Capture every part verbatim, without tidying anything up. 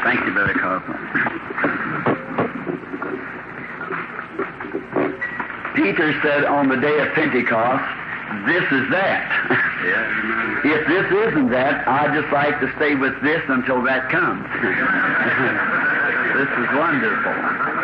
Thank you, Brother Kaufman. Peter said on the day of Pentecost, this is that. Yeah. If this isn't that, I'd just like to stay with this until that comes. This is wonderful.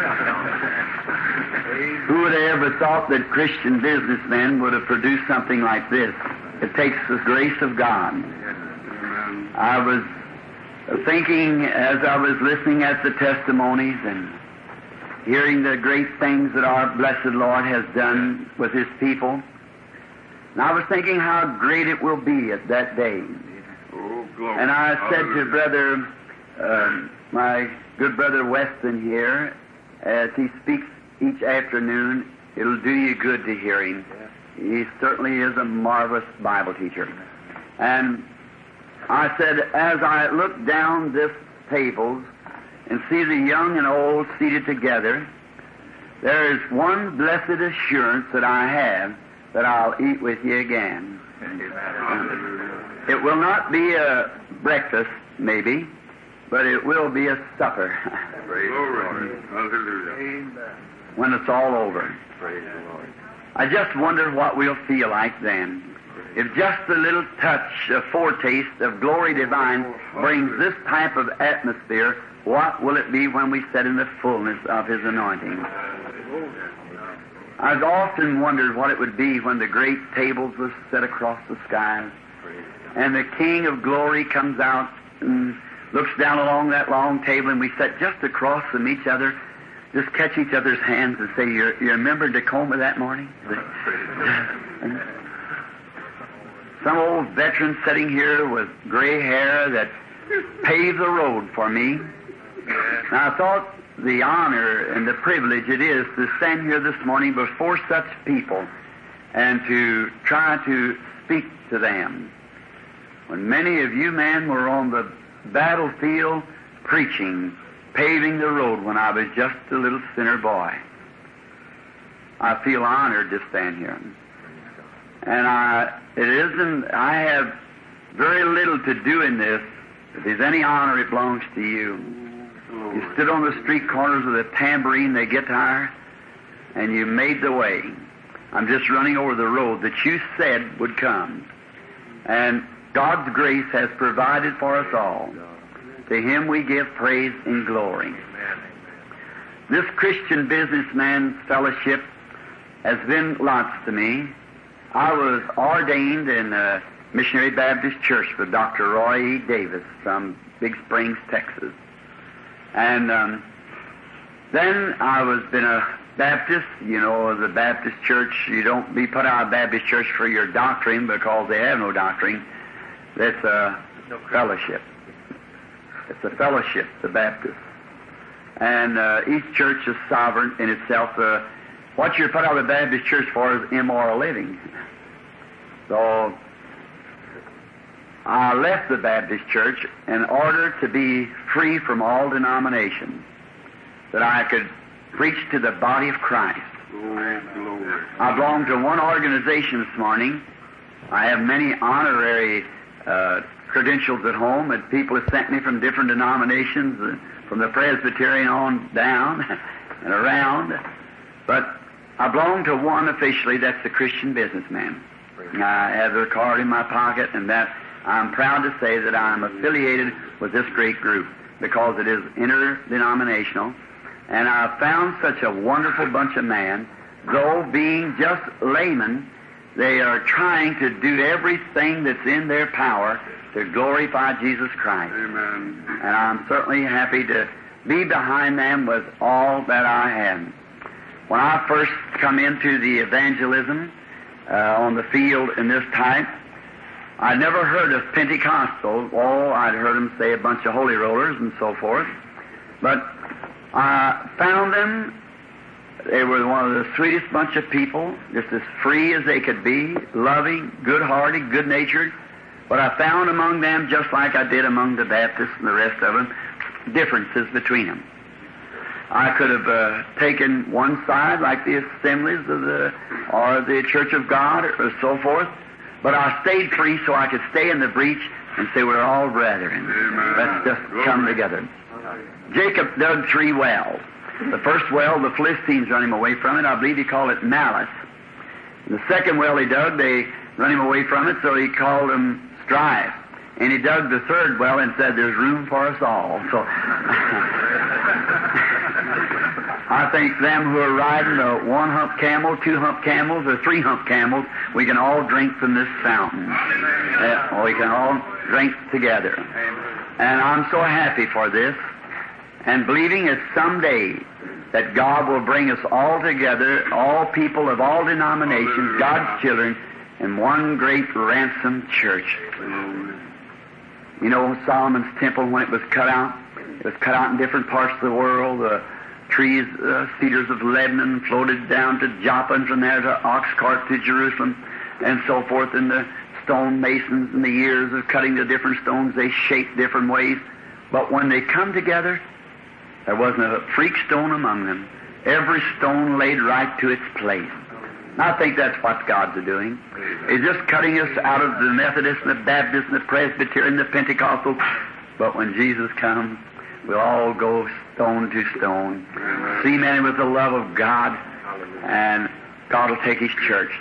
Who would have ever thought that Christian businessmen would have produced something like this? It takes the grace of God. I was thinking as I was listening at the testimonies and hearing the great things that our blessed Lord has done with His people, and I was thinking how great it will be at that day. Oh, glory. And I said to Brother, uh, my good Brother Weston here, as he speaks each afternoon, it'll do you good to hear him. He certainly is a marvelous Bible teacher. And I said, as I look down this tables and see the young and old seated together, there is one blessed assurance that I have that I'll eat with you again. It will not be a breakfast, maybe, but it will be a supper. Praise the Lord. Hallelujah. When it's all over. Praise the Lord. I just wonder what we'll feel like then. If just a little touch, a foretaste of glory divine brings this type of atmosphere, what will it be when we sit in the fullness of His anointing? I've often wondered what it would be when the great tables were set across the skies and the King of Glory comes out and looks down along that long table and we sit just across from each other, just catch each other's hands and say, you you remember Tacoma that morning? Some old veteran sitting here with gray hair that paved the road for me. And I thought the honor and the privilege it is to stand here this morning before such people and to try to speak to them. When many of you men were on the battlefield preaching, paving the road when I was just a little sinner boy, I feel honored to stand here. And I, it isn't, I have very little to do in this. If there's any honor, it belongs to you. You stood on the street corners with a tambourine, the guitar, and you made the way. I'm just running over the road that you said would come. And God's grace has provided for us all. To Him we give praise and glory. This Christian businessman fellowship has been lots to me. I was ordained in a Missionary Baptist Church with Doctor Roy E. Davis from Big Springs, Texas. And um, then I was been a Baptist. You know, the Baptist Church, you don't be put out of Baptist Church for your doctrine because they have no doctrine. It's a fellowship. It's a fellowship, the Baptist. And uh, each church is sovereign in itself. Uh, what you're put out of the Baptist Church for is immoral living. So I left the Baptist Church in order to be free from all denominations, that I could preach to the body of Christ. Glory, glory. I belong to one organization this morning. I have many honorary uh, credentials at home that people have sent me from different denominations, uh, from the Presbyterian on down and around. But I belong to one officially, that's the Christian businessman. I have their card in my pocket, and that I'm proud to say that I'm affiliated with this great group because it is interdenominational. And I found such a wonderful bunch of men, though being just laymen, they are trying to do everything that's in their power to glorify Jesus Christ. Amen. And I'm certainly happy to be behind them with all that I have. When I first come into the evangelism uh, on the field in this type, I never heard of Pentecostals. Oh, I'd heard them say a bunch of holy rollers and so forth. But I found them, they were one of the sweetest bunch of people, just as free as they could be, loving, good-hearted, good-natured. But I found among them, just like I did among the Baptists and the rest of them, differences between them. I could have uh, taken one side, like the assemblies of the, or the Church of God, or so forth, but I stayed free so I could stay in the breach and say we're all brethren. Amen. Let's just Glory. come together. Jacob dug three wells. The first well, the Philistines run him away from it. I believe he called it Malice. And the second well he dug, they run him away from it, so he called them Strife. And he dug the third well and said, there's room for us all. So I think them who are riding a one-hump camel, two-hump camels, or three-hump camels, we can all drink from this fountain. Uh, we can all drink together. And I'm so happy for this, and believing that someday that God will bring us all together, all people of all denominations, God's children, in one great ransomed church. You know, Solomon's temple, when it was cut out, it was cut out in different parts of the world. The trees, uh, cedars of Lebanon floated down to Joppa, and from there to Oxcart to Jerusalem, and so forth. And the stone masons, in the years of cutting the different stones, they shaped different ways. But when they come together, there wasn't a freak stone among them. Every stone laid right to its place. I think that's what God's doing. He's just cutting us out of the Methodist and the Baptist and the Presbyterian and the Pentecostal. But when Jesus comes, we'll all go stone to stone, cemented with the love of God, and God will take His church.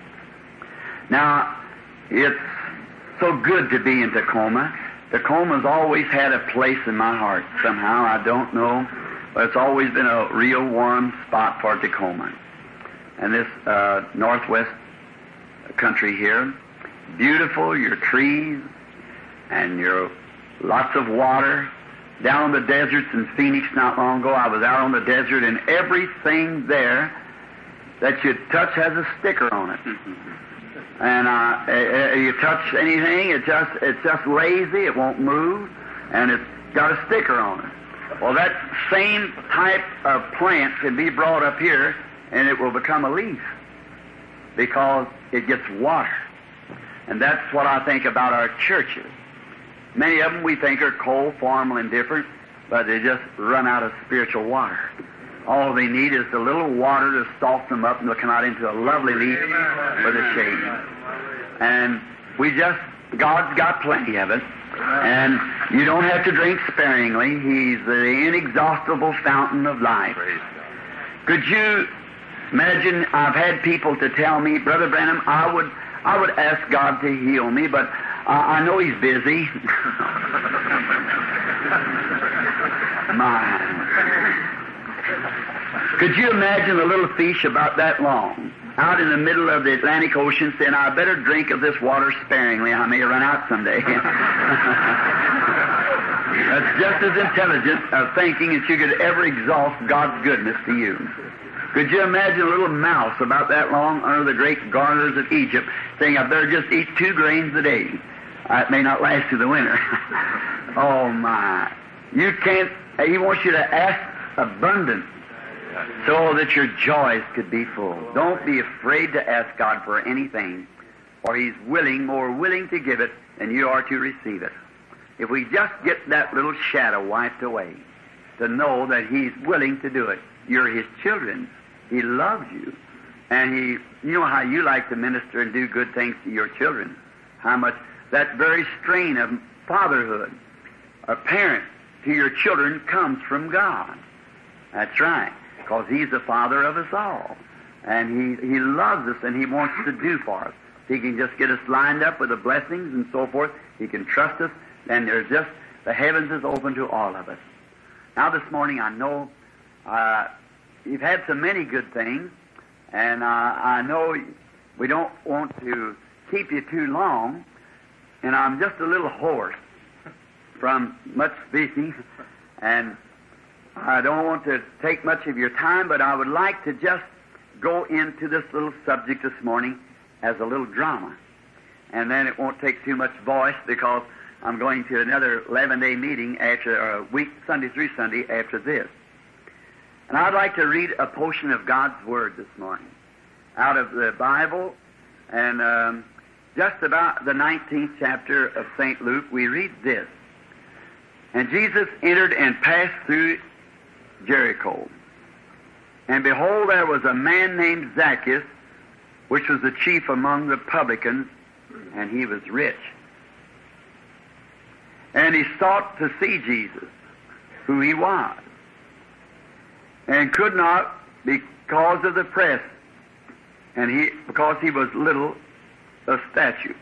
Now, it's so good to be in Tacoma. Tacoma's always had a place in my heart somehow. I don't know, but it's always been a real warm spot for Tacoma. And this uh, northwest country here, beautiful, your trees, and your lots of water. Down on the deserts in Phoenix not long ago, I was out on the desert, and everything there that you touch has a sticker on it. And uh, uh, you touch anything, it just it's just lazy, it won't move, and it's got a sticker on it. Well, that same type of plant can be brought up here, and it will become a leaf because it gets water. And that's what I think about our churches. Many of them we think are cold, formal, and different, but they just run out of spiritual water. All they need is a little water to soften them up, and they'll come out into a lovely leaf with a shade. And we just, God's got plenty of it. And you don't have to drink sparingly. He's the inexhaustible fountain of life. Could you imagine, I've had people to tell me, Brother Branham, I would I would ask God to heal me, but uh, I know He's busy. My. Could you imagine a little fish about that long out in the middle of the Atlantic Ocean saying, I better drink of this water sparingly, I may run out someday. That's just as intelligent of thinking as you could ever exhaust God's goodness to you. Could you imagine a little mouse about that long under the great garters of Egypt saying, I better just eat two grains a day. Uh, it may not last through the winter. Oh, my. You can't, He wants you to ask abundant so that your joys could be full. Don't be afraid to ask God for anything, for He's willing, more willing to give it than you are to receive it. If we just get that little shadow wiped away, to know that He's willing to do it. You're His children. He loves you. And He, you know how you like to minister and do good things to your children. How much that very strain of fatherhood, a parent to your children, comes from God. That's right. Because He's the Father of us all. And He, he loves us, and He wants to do for us. He can just get us lined up with the blessings and so forth. He can trust us, and there's just, the heavens is open to all of us. Now this morning I know uh, you've had so many good things, and uh, I know we don't want to keep you too long, and I'm just a little hoarse from much speaking, and I don't want to take much of your time, but I would like to just go into this little subject this morning as a little drama. And then it won't take too much voice because I'm going to another eleven-day meeting after, or a week, Sunday through Sunday after this. And I'd like to read a portion of God's Word this morning out of the Bible, and um, just about the nineteenth chapter of Saint Luke, we read this. And Jesus entered and passed through Jericho. And behold, there was a man named Zacchaeus, which was the chief among the publicans, and he was rich. And he sought to see Jesus, who he was, and could not because of the press, and he because he was little of stature.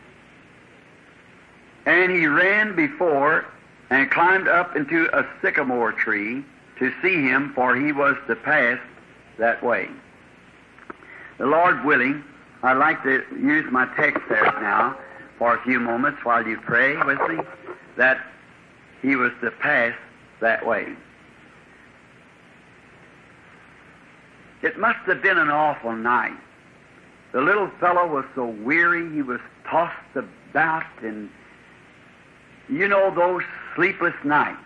And he ran before and climbed up into a sycamore tree to see him, for he was to pass that way. The Lord willing, I'd like to use my text there now for a few moments while you pray with me, that he was to pass that way. It must have been an awful night. The little fellow was so weary, he was tossed about, and you know those sleepless nights.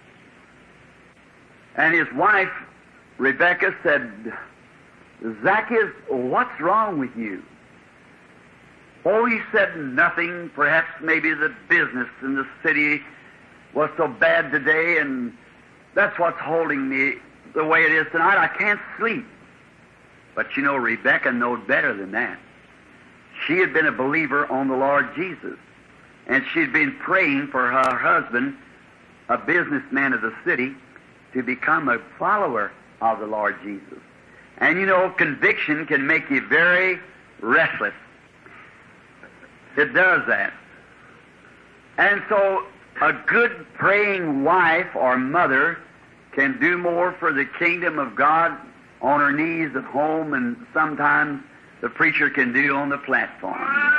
And his wife, Rebecca, said, Zacchaeus, what's wrong with you? Oh, he said nothing. Perhaps maybe the business in the city was so bad today, and that's what's holding me the way it is tonight. I can't sleep. But you know, Rebecca knowed better than that. She had been a believer on the Lord Jesus, and she'd been praying for her husband, a businessman of the city, to become a follower of the Lord Jesus. And you know, conviction can make you very restless. It does that. And so a good praying wife or mother can do more for the kingdom of God on her knees at home than sometimes the preacher can do on the platform.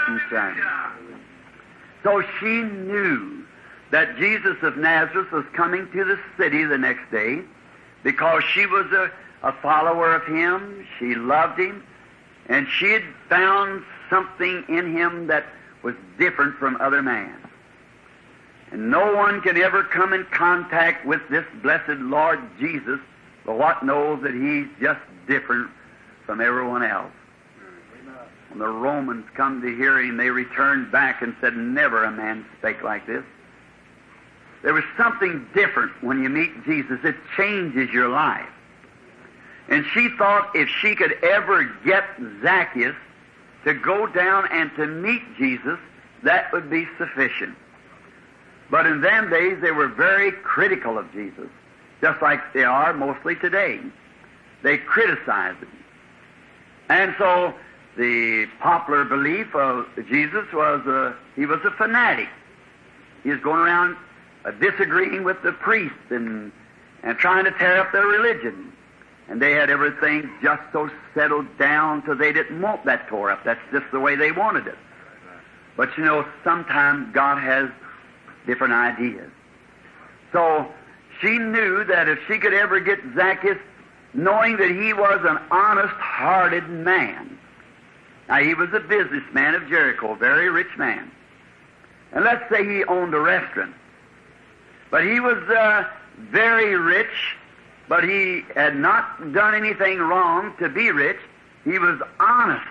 So she knew that Jesus of Nazareth was coming to the city the next day because she was a, a follower of him. She loved him, and she had found something in him that was different from other men. And no one can ever come in contact with this blessed Lord Jesus but what knows that he's just different from everyone else. When the Romans come to hear him, they returned back and said, never a man spake like this. There was something different when you meet Jesus. It changes your life. And she thought if she could ever get Zacchaeus to go down and to meet Jesus, that would be sufficient. But in them days, they were very critical of Jesus, just like they are mostly today. They criticized him. And so the popular belief of Jesus was uh, he was a fanatic. He was going around uh, disagreeing with the priests and, and trying to tear up their religion. And they had everything just so settled down so they didn't want that tore up. That's just the way they wanted it. But you know, sometimes God has different ideas. So she knew that if she could ever get Zacchaeus, knowing that he was an honest-hearted man. Now, he was a businessman of Jericho, a very rich man. And let's say he owned a restaurant. But he was uh, very rich, but he had not done anything wrong to be rich. He was honest.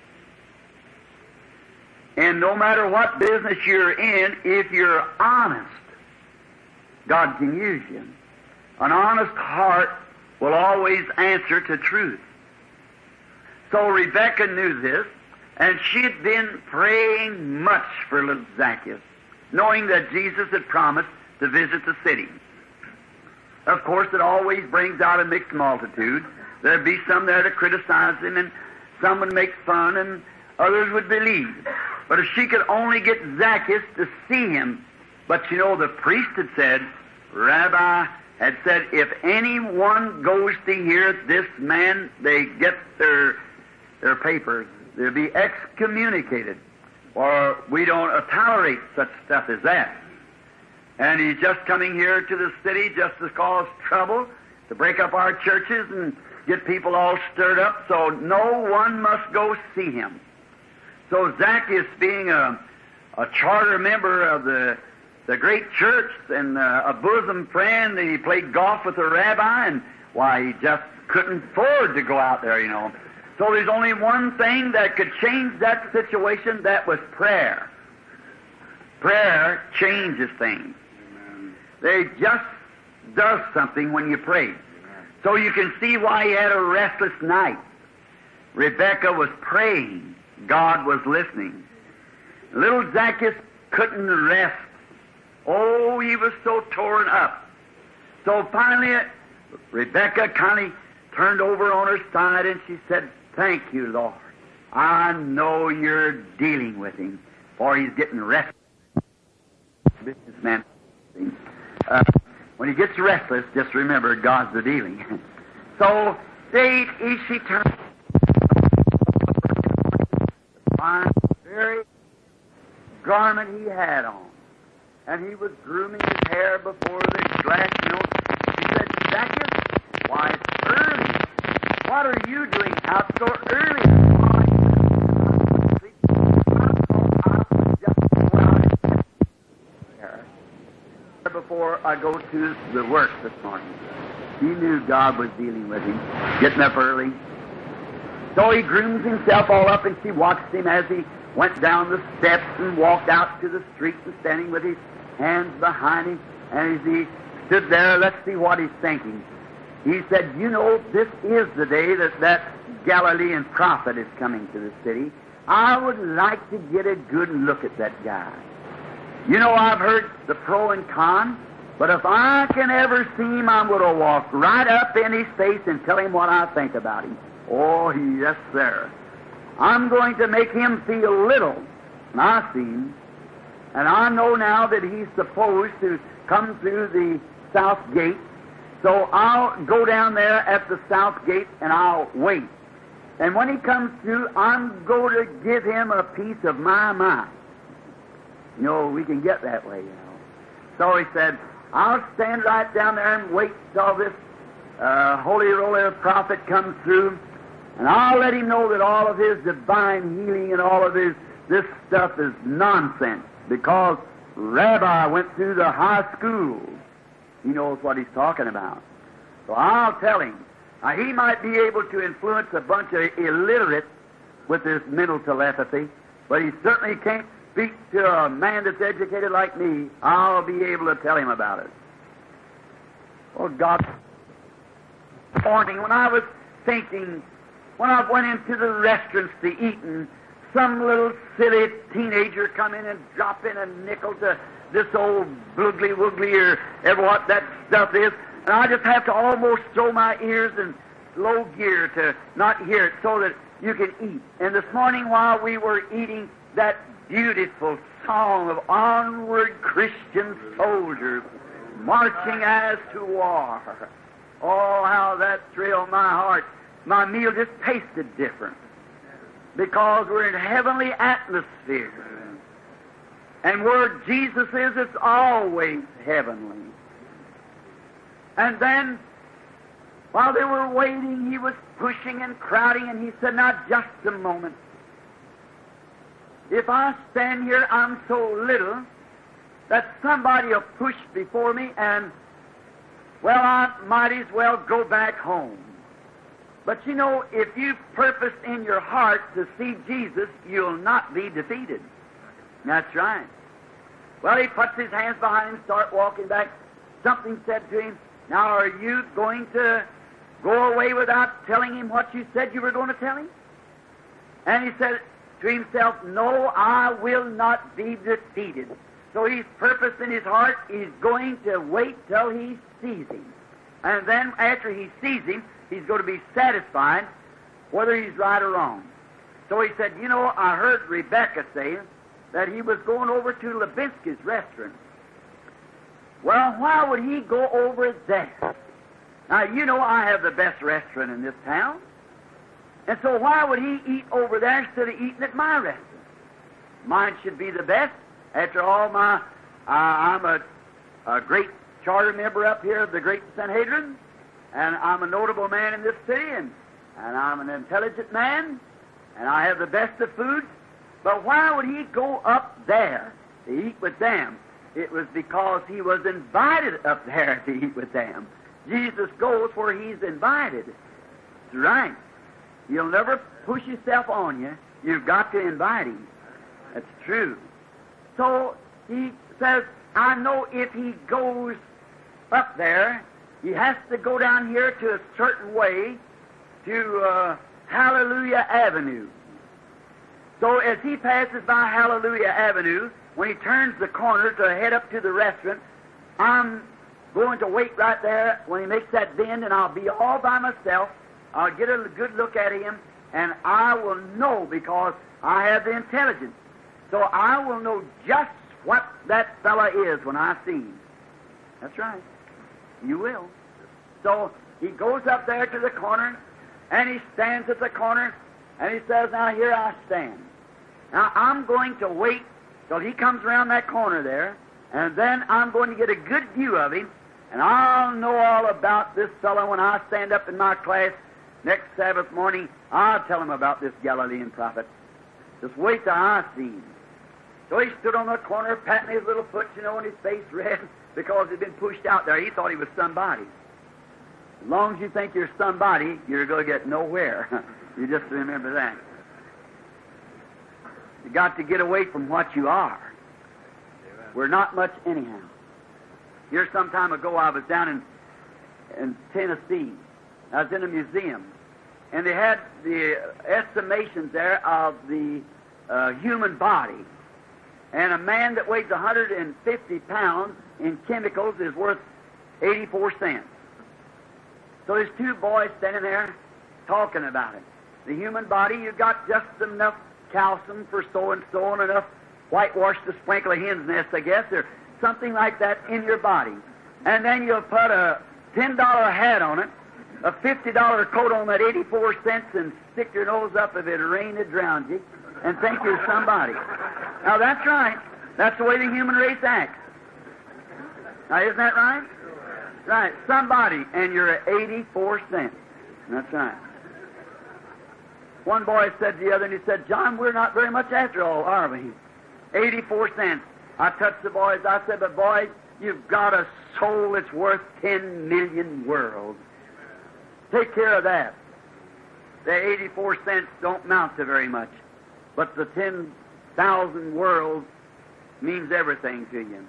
And no matter what business you're in, if you're honest, God can use you. An honest heart will always answer to truth. So Rebecca knew this, and she had been praying much for little Zacchaeus, knowing that Jesus had promised to visit the city. Of course, it always brings out a mixed multitude. There'd be some there to criticize him, and some would make fun, and others would believe. But if she could only get Zacchaeus to see him, but you know, the priest had said, Rabbi had said, if anyone goes to hear this man, they get their their papers. They'll be excommunicated, or we don't uh, tolerate such stuff as that. And he's just coming here to the city just to cause trouble, to break up our churches and get people all stirred up, so no one must go see him. So Zacchaeus, being a, a charter member of the the great church and uh, a bosom friend, and he played golf with the rabbi, and why, he just couldn't afford to go out there, you know. So there's only one thing that could change that situation, that was prayer. Prayer changes things. It just does something when you pray. So you can see why he had a restless night. Rebecca was praying. God was listening. Little Zacchaeus couldn't rest. Oh, he was so torn up. So finally, Rebecca kind of turned over on her side and she said, "Thank you, Lord. I know you're dealing with him, for he's getting restless." Businessman. Uh, when he gets restless, just remember God's the dealing. So they, she turned the fine, very garment he had on, and he was grooming his hair before the glass. You know, she said, "Zacchaeus, why it's early. What are you doing out so early?" Before I go to the work this morning. He knew God was dealing with him, getting up early. So he grooms himself all up, and she watched him as he went down the steps and walked out to the street and standing with his hands behind him. And as he stood there, let's see what he's thinking. He said, "You know, this is the day that that Galilean prophet is coming to the city. I would like to get a good look at that guy. You know, I've heard the pro and con, but if I can ever see him, I'm going to walk right up in his face and tell him what I think about him. Oh, yes, sir. I'm going to make him feel little." And I see him, and I know now that he's supposed to come through the south gate, so I'll go down there at the south gate and I'll wait. And when he comes through, I'm going to give him a piece of my mind. You know, we can get that way, you know. So he said, "I'll stand right down there and wait till this uh, holy roller prophet comes through, and I'll let him know that all of his divine healing and all of his this stuff is nonsense, because Rabbi went through the high school. He knows what he's talking about. So I'll tell him. Now, he might be able to influence a bunch of illiterates with his mental telepathy, but he certainly can't speak to a man that's educated like me. I'll be able to tell him about it." Well, God, morning when I was thinking, when I went into the restaurants to eat, and some little silly teenager come in and drop in a nickel to this old boogly woogly or ever what that stuff is, and I just have to almost throw my ears in low gear to not hear it so that you can eat. And this morning while we were eating, that beautiful song of "Onward Christian Soldiers, Marching as to War." Oh, how that thrilled my heart. My meal just tasted different, because we're in heavenly atmosphere. And where Jesus is, it's always heavenly. And then, while they were waiting, he was pushing and crowding, and he said, "Now, just a moment. If I stand here, I'm so little that somebody will push before me, and, well, I might as well go back home. But you know, if you've purposed in your heart to see Jesus, you'll not be defeated." That's right. Well, he puts his hands behind him, start walking back. Something said to him, "Now, are you going to go away without telling him what you said you were going to tell him?" And he said to himself, "No, I will not be defeated." So he's purposed in his heart, he's going to wait till he sees him. And then after he sees him, he's going to be satisfied whether he's right or wrong. So he said, "You know, I heard Rebecca say that he was going over to Lebinsky's restaurant. Well, why would he go over there? Now, you know I have the best restaurant in this town. And so why would he eat over there instead of eating at my restaurant? Mine should be the best. After all, my uh, I'm a, a great charter member up here of the great Sanhedrin, and I'm a notable man in this city, and, and I'm an intelligent man, and I have the best of food. But why would he go up there to eat with them? It was because he was invited up there to eat with them. Jesus goes where he's invited. That's right. You'll never push yourself on you. You've got to invite him. That's true. So he says, I know if he goes up there, he has to go down here to a certain way to uh, Hallelujah Avenue. So as he passes by Hallelujah Avenue, when he turns the corner to head up to the restaurant, I'm going to wait right there when he makes that bend, and I'll be all by myself. I'll get a good look at him, and I will know because I have the intelligence. So I will know just what that fella is when I see him. That's right. You will. So he goes up there to the corner, and he stands at the corner, and he says, now here I stand. Now I'm going to wait till he comes around that corner there, and then I'm going to get a good view of him, and I'll know all about this fellow when I stand up in my class next Sabbath morning. I'll tell him about this Galilean prophet. Just wait till I see him. So he stood on the corner, patting his little foot, you know, and his face red because he'd been pushed out there. He thought he was somebody. As long as you think you're somebody, you're going to get nowhere. You just remember that. You got to get away from what you are. We're not much anyhow. Here some time ago I was down in, in Tennessee. I was in a museum, and they had the estimations there of the uh, human body. And a man that weighs one hundred fifty pounds in chemicals is worth eighty-four cents. So there's two boys standing there talking about it. The human body, you've got just enough calcium for so and so and enough whitewash to sprinkle a hen's nest, I guess, or something like that in your body. And then you'll put a ten dollar hat on it, a fifty dollar coat on that eighty-four cents, and stick your nose up if it rained, it drowned you, and think you're somebody. Now that's right. That's the way the human race acts. Now isn't that right? Right. Somebody, and you're at eighty-four cents. That's right. One boy said to the other, and he said, John, we're not very much after all, are we? eighty-four cents. I touched the boys. I said, but boys, you've got a soul that's worth ten million worlds. Take care of that. The eighty-four cents don't amount to very much, but the ten thousand worlds means everything to you.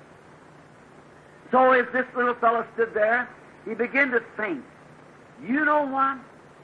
So as this little fellow stood there, he began to think, you know what?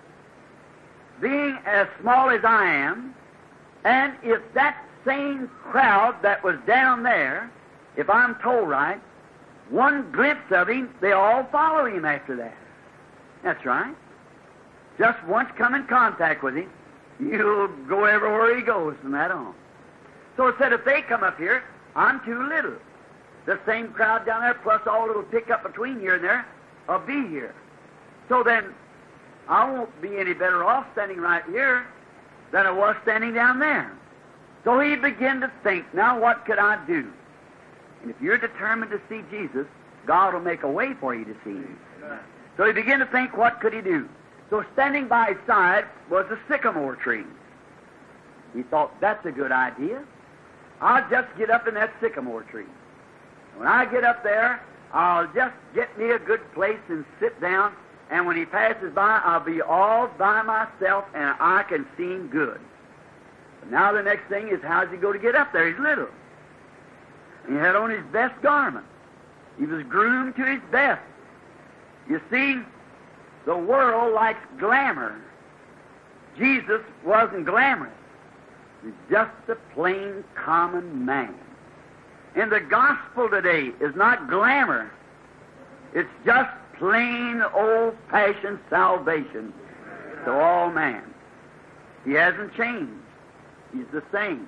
Being as small as I am, and if that same crowd that was down there, if I'm told right, one glimpse of him, they all follow him after that. That's right. Just once come in contact with him, you'll go everywhere he goes from that on. So it said, if they come up here, I'm too little. The same crowd down there, plus all it'll pick up between here and there, will be here. So then, I won't be any better off standing right here than I was standing down there. So he began to think, now what could I do? And if you're determined to see Jesus, God will make a way for you to see him. So he began to think, what could he do? So standing by his side was a sycamore tree. He thought, that's a good idea. I'll just get up in that sycamore tree. When I get up there, I'll just get me a good place and sit down, and when he passes by, I'll be all by myself, and I can see him good. But now the next thing is, how's he go to get up there? He's little. He had on his best garment. He was groomed to his best. You see, the world likes glamour. Jesus wasn't glamorous. He's just a plain, common man. And the gospel today is not glamour. It's just plain, old-fashioned salvation to all man. He hasn't changed. He's the same.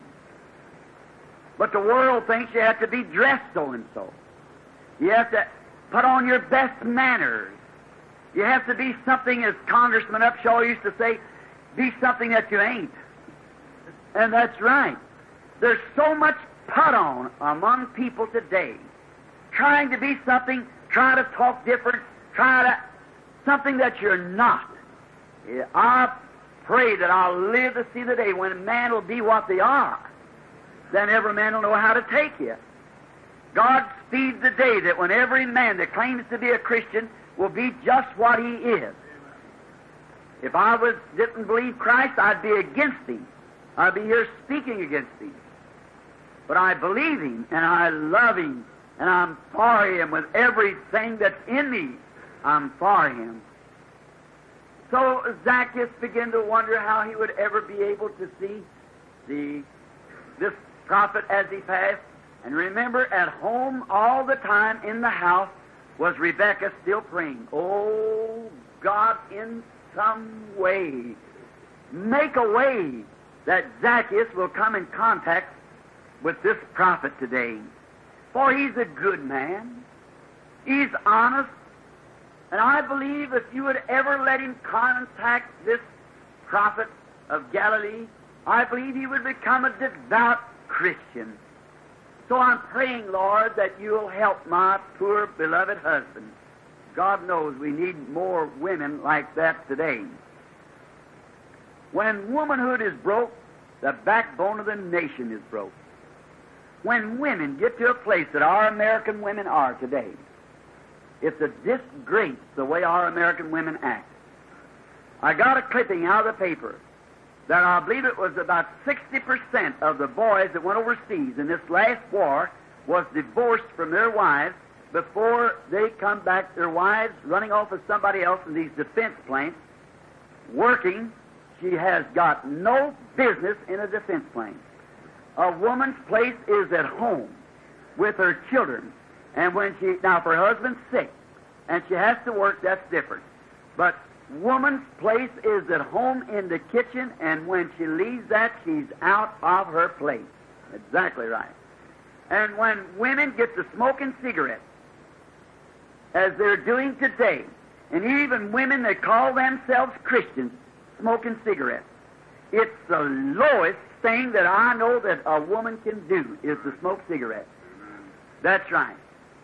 But the world thinks you have to be dressed so and so. You have to put on your best manners. You have to be something, as Congressman Upshaw used to say, be something that you ain't. And that's right. There's so much put on among people today, trying to be something, try to talk different, try to something that you're not. I pray that I'll live to see the day when man will be what they are. Then every man will know how to take you. God speeds the day that when every man that claims to be a Christian will be just what he is. If I was didn't believe Christ, I'd be against him. I'd be here speaking against him. But I believe him, and I love him, and I'm for him with everything that's in me. I'm for him. So Zacchaeus began to wonder how he would ever be able to see the this prophet as he passed. And remember, at home all the time in the house Was Rebekah still praying? Oh, God, in some way, make a way that Zacchaeus will come in contact with this prophet today. For he's a good man. He's honest. And I believe if you would ever let him contact this prophet of Galilee, I believe he would become a devout Christian. So I'm praying, Lord, that you'll help my poor beloved husband. God knows we need more women like that today. When womanhood is broke, the backbone of the nation is broke. When women get to a place that our American women are today, it's a disgrace the way our American women act. I got a clipping out of the paper that I believe it was about sixty percent of the boys that went overseas in this last war was divorced from their wives before they come back, their wives running off with somebody else in these defense planes, working. She has got no business in a defense plane. A woman's place is at home with her children. And when she, now if her husband's sick and she has to work, that's different. But woman's place is at home in the kitchen, and when she leaves that, she's out of her place. Exactly right. And when women get to smoking cigarettes, as they're doing today, and even women that call themselves Christians smoking cigarettes, it's the lowest thing that I know that a woman can do is to smoke cigarettes. That's right.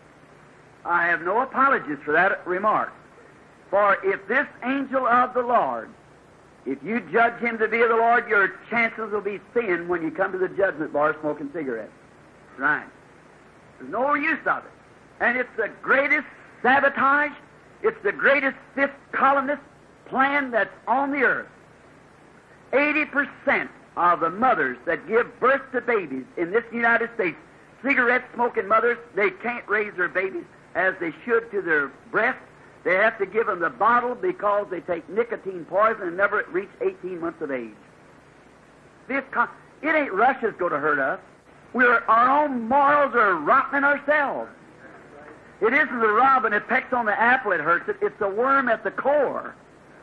I have no apologies for that remark. For if this angel of the Lord, if you judge him to be of the Lord, your chances will be thin when you come to the judgment bar smoking cigarettes. Right. There's no use of it. And it's the greatest sabotage, it's the greatest fifth columnist plan that's on the earth. eighty percent of the mothers that give birth to babies in this United States, cigarette-smoking mothers, they can't raise their babies as they should to their breasts. They have to give them the bottle because they take nicotine poison and never reach eighteen months of age. This con- it ain't Russia's going to hurt us. We're, our own morals are rotting ourselves. It isn't the robin that pecks on the apple that hurts it. It's the worm at the core.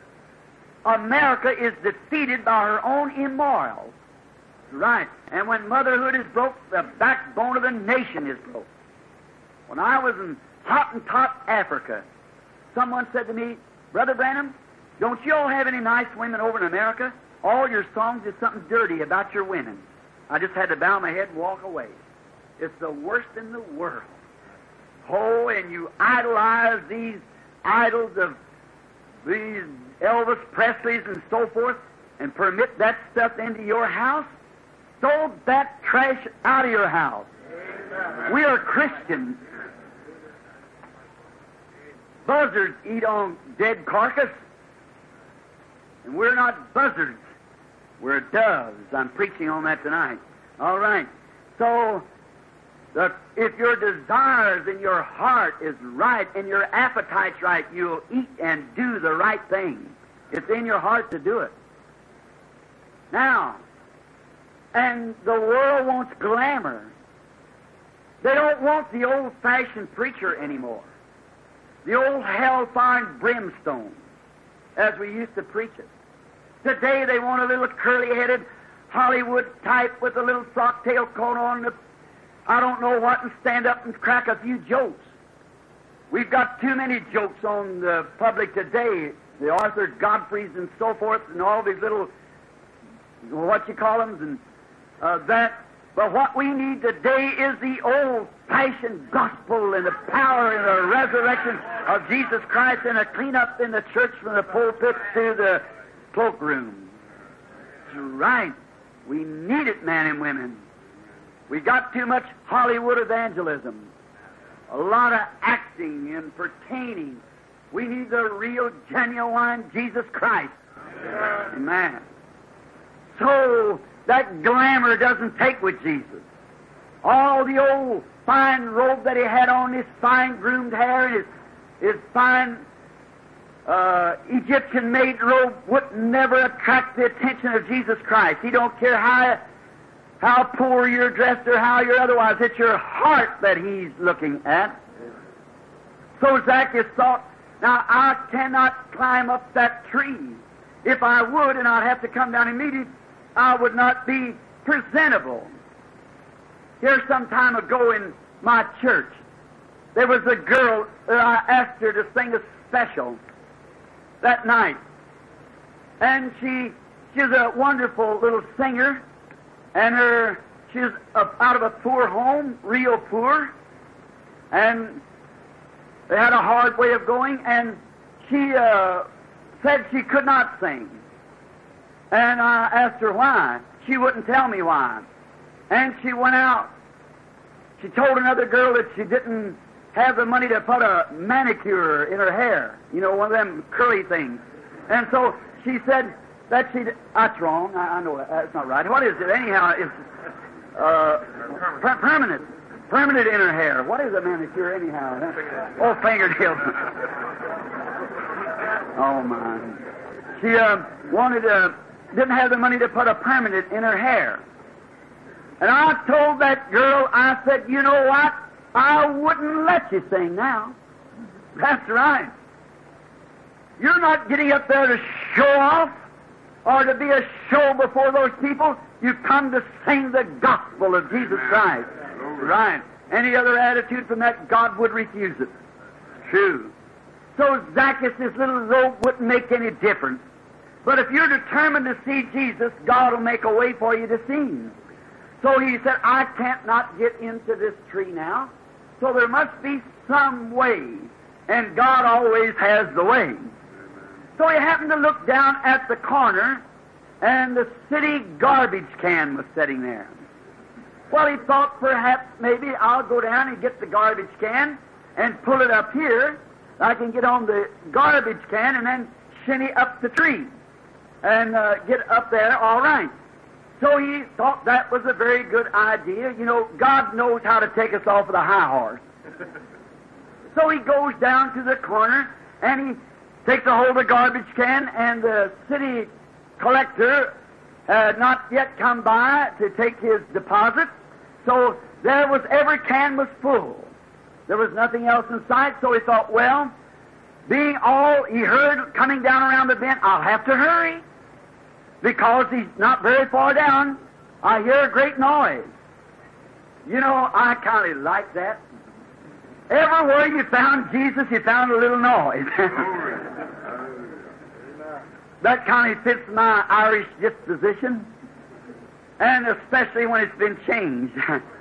America is defeated by her own immorals. Right. And when motherhood is broke, the backbone of the nation is broke. When I was in Hottentot, Africa, someone said to me, Brother Branham, don't you all have any nice women over in America? All your songs is something dirty about your women. I just had to bow my head and walk away. It's the worst in the world. Oh, and you idolize these idols of these Elvis Presleys and so forth and permit that stuff into your house? Throw that trash out of your house. We are Christians. Buzzards eat on dead carcass, and we're not buzzards. We're doves. I'm preaching on that tonight. All right. So, the, if your desires in your heart is right and your appetite's right, you'll eat and do the right thing. It's in your heart to do it. Now, and the world wants glamour. They don't want the old-fashioned preacher anymore. The old hellfire and brimstone, as we used to preach it. Today they want a little curly-headed Hollywood type with a little sock tail coat on, the, I don't know what, and stand up and crack a few jokes. We've got too many jokes on the public today. The Arthur Godfreys and so forth, and all these little, what you call them, and uh, that. But what we need today is the old-fashioned gospel and the power and the resurrection of Jesus Christ and a clean-up in the church from the pulpit to the cloakroom. That's right. We need it, men and women. We got too much Hollywood evangelism. A lot of acting and pertaining. We need the real, genuine Jesus Christ. Amen. So that glamour doesn't take with Jesus. All the old fine robe that he had on, his fine groomed hair, and his, his fine uh, Egyptian-made robe would never attract the attention of Jesus Christ. He don't care how, how poor you're dressed or how you're otherwise. It's your heart that he's looking at. So Zacchaeus thought, now I cannot climb up that tree. If I would, and I'd have to come down immediately, I would not be presentable. Here some time ago in my church, there was a girl that I asked her to sing a special that night. And she she's a wonderful little singer, and her she's a, out of a poor home, real poor, and they had a hard way of going, and she uh, said she could not sing. And I asked her why. She wouldn't tell me why. And she went out. She told another girl that she didn't have the money to put a manicure in her hair, you know, one of them curly things. And so she said that she... That's wrong. I, I know that. That's not right. What is it? Anyhow, it's uh, per- permanent. Permanent in her hair. What is a manicure anyhow? Huh? Oh, fingernails. Oh, my. She uh, wanted to... didn't have the money to put a permanent in her hair. And I told that girl, I said, you know what? I wouldn't let you sing now. That's right. You're not getting up there to show off or to be a show before those people. You come to sing the gospel of Jesus Christ. Right. Any other attitude from that, God would refuse it. True. So Zacchaeus' little robe wouldn't make any difference. But if you're determined to see Jesus, God will make a way for you to see Him. So he said, I can't not get into this tree now. So there must be some way. And God always has the way. So he happened to look down at the corner, and the city garbage can was sitting there. Well, he thought perhaps maybe I'll go down and get the garbage can and pull it up here. I can get on the garbage can and then shinny up the tree and uh, get up there all right. So he thought that was a very good idea. You know, God knows how to take us off of the high horse. So he goes down to the corner, and he takes a hold of the garbage can, and the city collector had not yet come by to take his deposit. So there was, every can was full. There was nothing else in sight, so he thought, well, being all he heard coming down around the bend, I'll have to hurry, because he's not very far down. I hear a great noise. You know, I kind of like that. Everywhere you found Jesus, you found a little noise. That kind of fits my Irish disposition, and especially when it's been changed.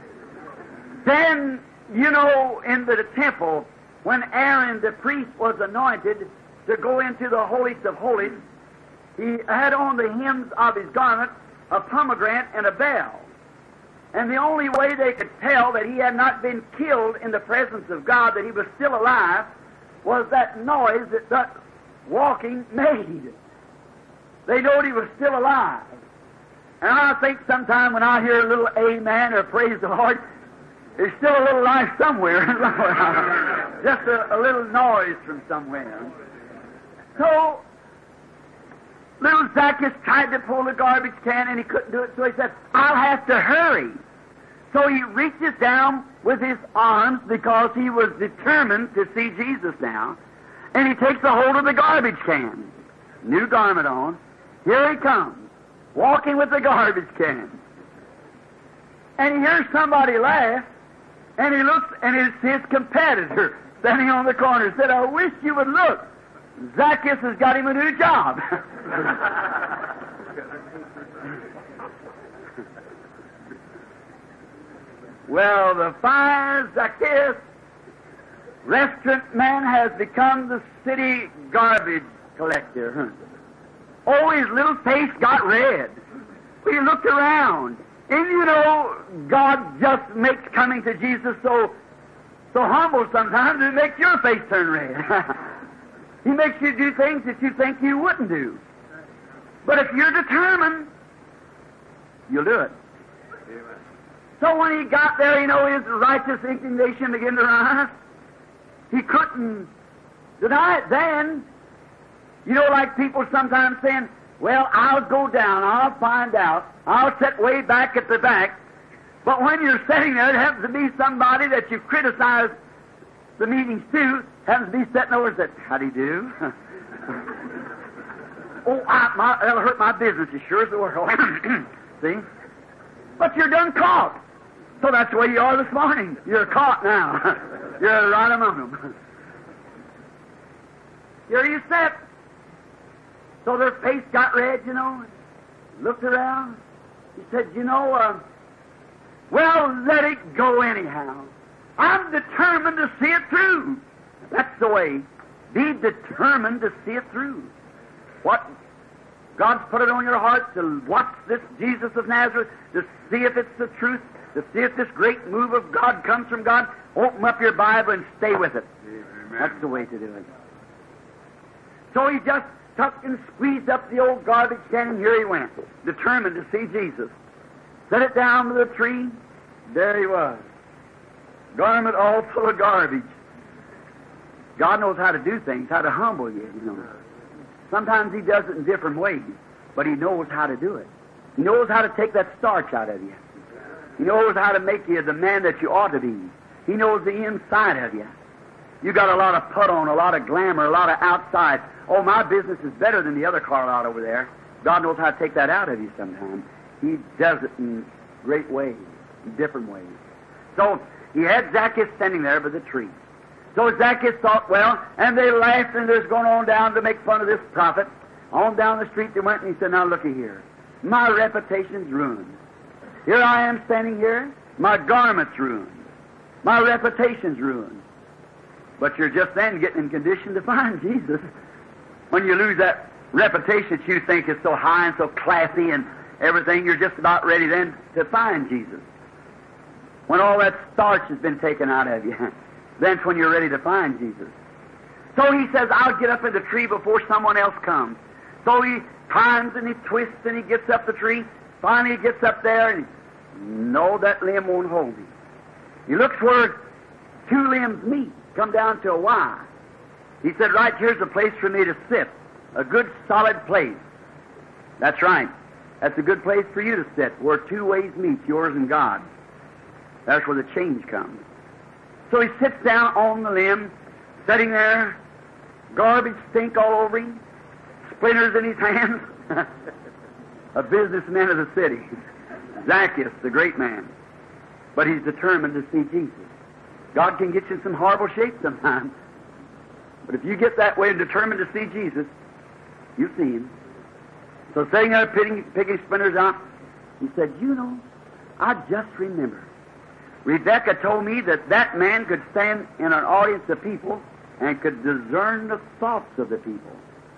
Then, you know, in the temple, when Aaron the priest was anointed to go into the holiest of holies, he had on the hems of his garment a pomegranate and a bell. And the only way they could tell that he had not been killed in the presence of God, that he was still alive, was that noise that that walking made. They knowed he was still alive. And I think sometime when I hear a little amen or praise the Lord, there's still a little life somewhere. Just a, a little noise from somewhere. So, little Zacchaeus tried to pull the garbage can, and he couldn't do it, so he said, I'll have to hurry. So he reaches down with his arms, because he was determined to see Jesus now, and he takes a hold of the garbage can. New garment on. Here he comes, walking with the garbage can. And he hears somebody laugh, and he looks, and it's his competitor standing on the corner. Said, I wish you would look. Zacchaeus has got him a new job. Well, the fire Zacchaeus restaurant man has become the city garbage collector. Oh, his little face got red. He looked around. And you know, God just makes coming to Jesus so so humble sometimes it makes your face turn red. He makes you do things that you think you wouldn't do. But if you're determined, you'll do it. Amen. So when he got there, you know, his righteous indignation began to rise. He couldn't deny it then. You know, like people sometimes saying, well, I'll go down, I'll find out, I'll sit way back at the back. But when you're sitting there, it happens to be somebody that you criticize the meetings too, happens to be sitting over and said, "How do you do?" Oh, I, my, that'll hurt my business as sure as the world. See? But you're done caught. So that's the way you are this morning. You're caught now. You're right among them. Here you sit. So their face got red, you know, looked around. He said, "You know, uh, well, let it go anyhow. I'm determined to see it through." That's the way. Be determined to see it through. What? God's put it on your heart to watch this Jesus of Nazareth, to see if it's the truth, to see if this great move of God comes from God. Open up your Bible and stay with it. Amen. That's the way to do it. So he just tucked and squeezed up the old garbage can, and here he went, determined to see Jesus. Set it down to the tree. There he was. Garment all full of garbage. God knows how to do things, how to humble you, you know. Sometimes he does it in different ways, but he knows how to do it. He knows how to take that starch out of you. He knows how to make you the man that you ought to be. He knows the inside of you. You got a lot of put on, a lot of glamour, a lot of outside. Oh, my business is better than the other car lot over there. God knows how to take that out of you sometimes. He does it in great ways, in different ways. So he had Zacchaeus standing there by the tree. So Zacchaeus thought, well, and they laughed, and they're going on down to make fun of this prophet. On down the street they went, and he said, "Now looky here. My reputation's ruined. Here I am standing here. My garment's ruined. My reputation's ruined." But you're just then getting in condition to find Jesus. When you lose that reputation that you think is so high and so classy and everything, you're just about ready then to find Jesus. When all that starch has been taken out of you, that's when you're ready to find Jesus. So he says, "I'll get up in the tree before someone else comes." So he climbs and he twists and he gets up the tree. Finally he gets up there and no, that limb won't hold him. He looks where two limbs meet, come down to a Y. He said, "Right here's a place for me to sit, a good solid place." That's right. That's a good place for you to sit, where two ways meet, yours and God. That's where the change comes. So he sits down on the limb, sitting there, garbage stink all over him, splinters in his hands. A businessman of the city, Zacchaeus, the great man. But he's determined to see Jesus. God can get you in some horrible shape sometimes. But if you get that way and determined to see Jesus, you see him. So sitting there picking, picking splinters out, he said, "You know, I just remember. Rebecca told me that that man could stand in an audience of people and could discern the thoughts of the people.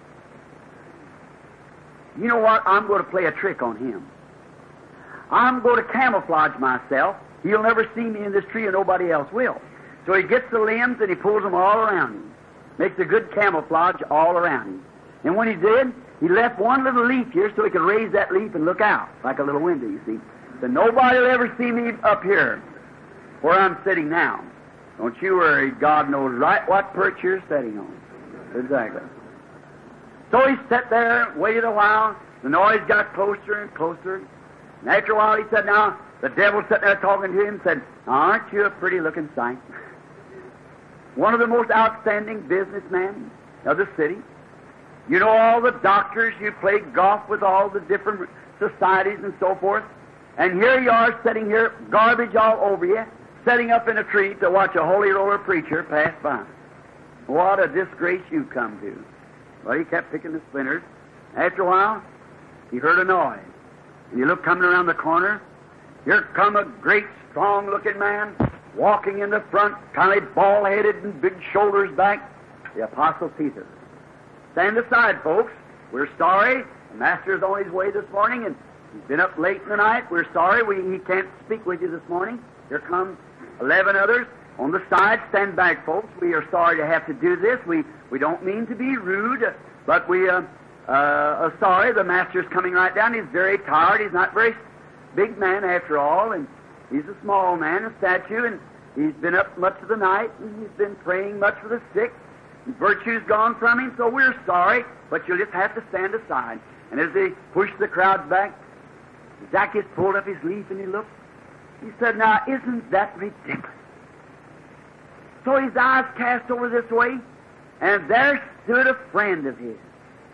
You know what? I'm going to play a trick on him. I'm going to camouflage myself. He'll never see me in this tree and nobody else will." So he gets the limbs and he pulls them all around him. Makes a good camouflage all around him. And when he did, he left one little leaf here so he could raise that leaf and look out, like a little window, you see. So nobody will ever see me up here where I'm sitting now. Don't you worry, God knows right what perch you're sitting on. Exactly. So he sat there, waited a while. The noise got closer and closer. And after a while he said, "Now," the devil sat there talking to him, said, "Aren't you a pretty-looking sight? One of the most outstanding businessmen of the city. You know all the doctors, you play golf with all the different societies and so forth. And here you are sitting here, garbage all over you, sitting up in a tree to watch a holy roller preacher pass by. What a disgrace you've come to." Well, he kept picking the splinters. After a while, he heard a noise. And he looked coming around the corner. Here come a great, strong-looking man, walking in the front, kind of bald-headed and big shoulders back, the Apostle Peter. "Stand aside, folks. We're sorry. The Master's on his way this morning, and he's been up late in the night. We're sorry we, he can't speak with you this morning. Here come eleven others. On the side, stand back, folks. We are sorry to have to do this. We, we don't mean to be rude, but we uh, uh, are sorry. The Master's coming right down. He's very tired. He's not very big man after all, and he's a small man, a statue, and he's been up much of the night, and he's been praying much for the sick. And virtue's gone from him, so we're sorry, but you'll just have to stand aside." And as they pushed the crowds back, Zacchaeus pulled up his leaf and he looked. He said, "Now, isn't that ridiculous? So his eyes cast over this way, and there stood a friend of his,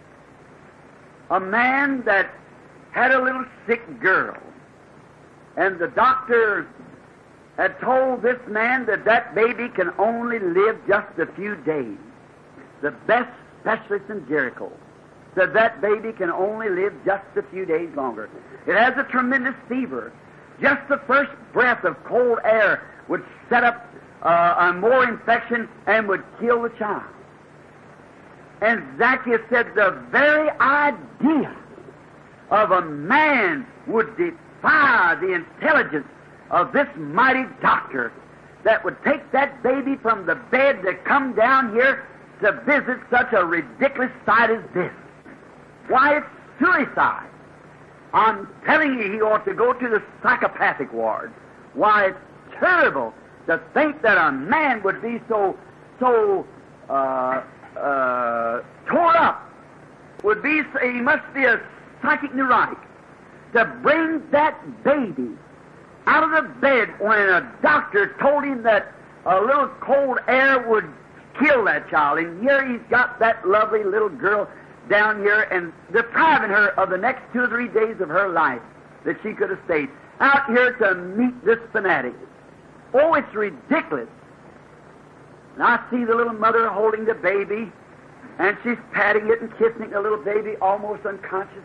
a man that had a little sick girl. And the doctor had told this man that that baby can only live just a few days. The best specialist in Jericho said that baby can only live just a few days longer. It has a tremendous fever. Just the first breath of cold air would set up uh, a more infection and would kill the child. And Zacchaeus said the very idea of a man would defy the intelligence of this mighty doctor that would take that baby from the bed to come down here to visit such a ridiculous sight as this. Why, it's suicide. I'm telling you, he ought to go to the psychopathic ward. Why, it's terrible to think that a man would be so, so, uh, uh, tore up, would be, he must be a psychic neurotic, to bring that baby out of the bed when a doctor told him that a little cold air would kill that child. And here he's got that lovely little girl down here and depriving her of the next two or three days of her life that she could have stayed out here to meet this fanatic. Oh, it's ridiculous. And I see the little mother holding the baby, and she's patting it and kissing the little baby, almost unconscious.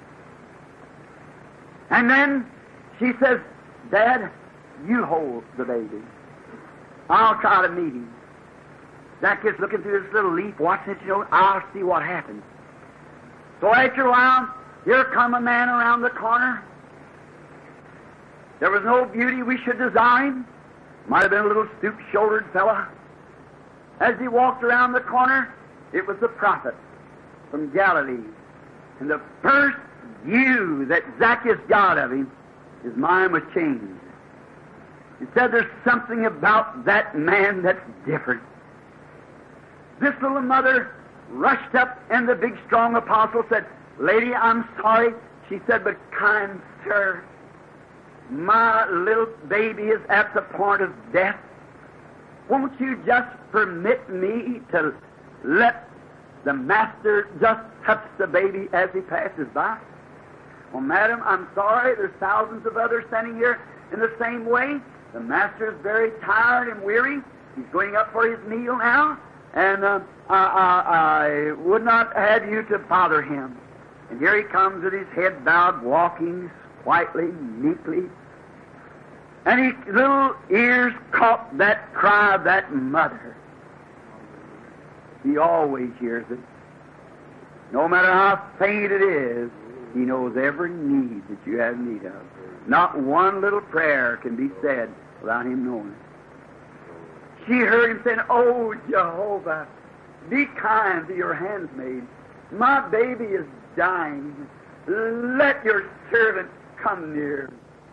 And then she says, Dad, you hold the baby. I'll try to meet him. Zacchaeus looking through this little leaf, watching it, you know, I'll see what happens. So after a while, here come a man around the corner. There was no beauty we should desire him. Might have been a little stoop-shouldered fella. As he walked around the corner, it was the prophet from Galilee. And the first view that Zacchaeus got of him, his mind was changed. He said, there's something about that man that's different. This little mother rushed up, and the big, strong apostle said, Lady, I'm sorry. She said, but kind sir, my little baby is at the point of death. Won't you just permit me to let the master just touch the baby as he passes by? Well, madam, I'm sorry. There's thousands of others standing here in the same way. The master is very tired and weary. He's going up for his meal now, and uh, I, I, I would not have you to bother him. And here he comes with his head bowed, walking quietly, meekly. And his little ears caught that cry of that mother. He always hears it. No matter how faint it is, he knows every need that you have need of. Not one little prayer can be said without him knowing it. She heard him saying, Oh, Jehovah, be kind to your handmaid. My baby is dying. Let your servant come near.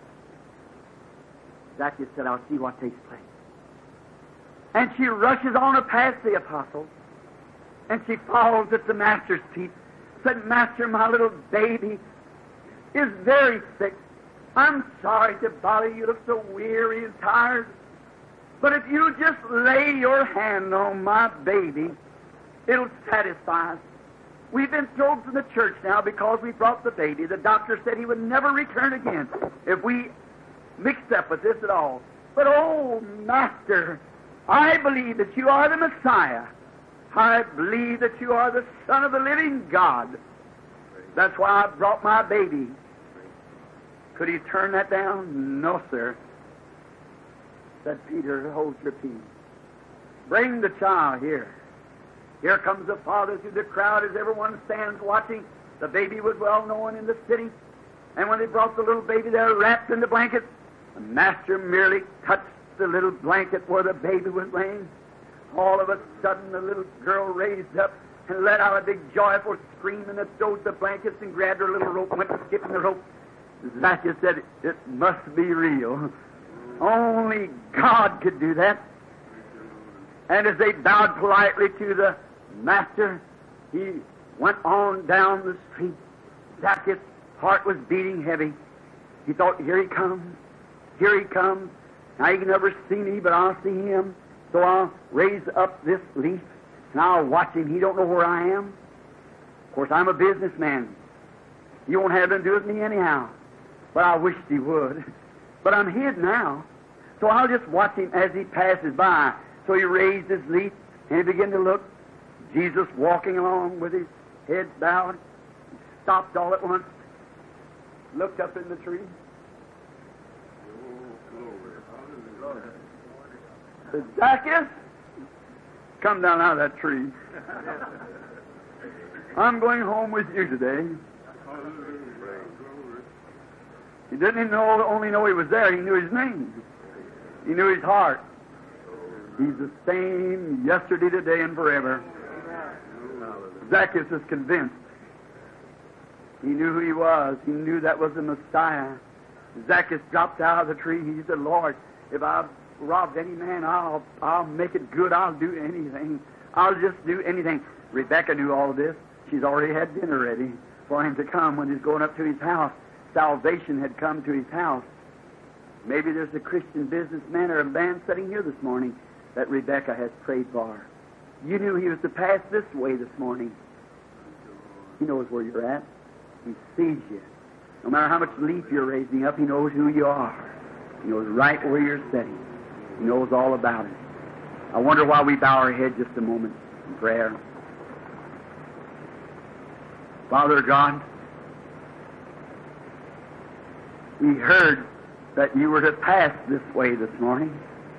Zacchaeus said, I'll see what takes place. And she rushes on past the apostle, and she falls at the master's feet. Said, Master, my little baby is very sick. I'm sorry to bother you. You look so weary and tired. But if you just lay your hand on my baby, it'll satisfy us. We've been thrown from the church now because we brought the baby. The doctor said he would never return again if we mixed up with this at all. But, oh, Master, I believe that you are the Messiah. I believe that you are the Son of the living God. That's why I brought my baby. Could he turn that down? No, sir. Said Peter, hold your peace. Bring the child here. Here comes the father through the crowd as everyone stands watching. The baby was well known in the city. And when they brought the little baby there wrapped in the blanket, the master merely touched the little blanket where the baby was laying. All of a sudden, the little girl raised up and let out a big joyful scream and throwed the blankets and grabbed her little rope and went to skipping the rope. Zacchaeus said, it must be real. Only God could do that. And as they bowed politely to the master, he went on down the street. Zacchaeus' heart was beating heavy. He thought, here he comes. Here he comes. Now he can never see me, but I'll see him. So I'll raise up this leaf, and I'll watch him. He don't know where I am. Of course, I'm a businessman. He won't have nothing to do with me anyhow. But I wished he would. But I'm hid now. So I'll just watch him as he passes by. So he raised his leaf, and he began to look. Jesus walking along with his head bowed. He stopped all at once, looked up in the tree. Said, Zacchaeus, come down out of that tree. I'm going home with you today. He didn't even know, only know he was there. He knew his name. He knew his heart. He's the same yesterday, today, and forever. Zacchaeus is convinced. He knew who he was. He knew that was the Messiah. Zacchaeus dropped out of the tree. He said, Lord, if I've robbed any man, I'll, I'll make it good. I'll do anything. I'll just do anything. Rebecca knew all of this. She's already had dinner ready for him to come when he's going up to his house. Salvation had come to his house. Maybe there's a Christian businessman or a man sitting here this morning that Rebecca has prayed for. You knew he was to pass this way this morning. He knows where you're at. He sees you. No matter how much leaf you're raising up, he knows who you are. He knows right where you're sitting. He knows all about it. I wonder why we bow our head just a moment in prayer. Father God, we heard that you were to pass this way this morning.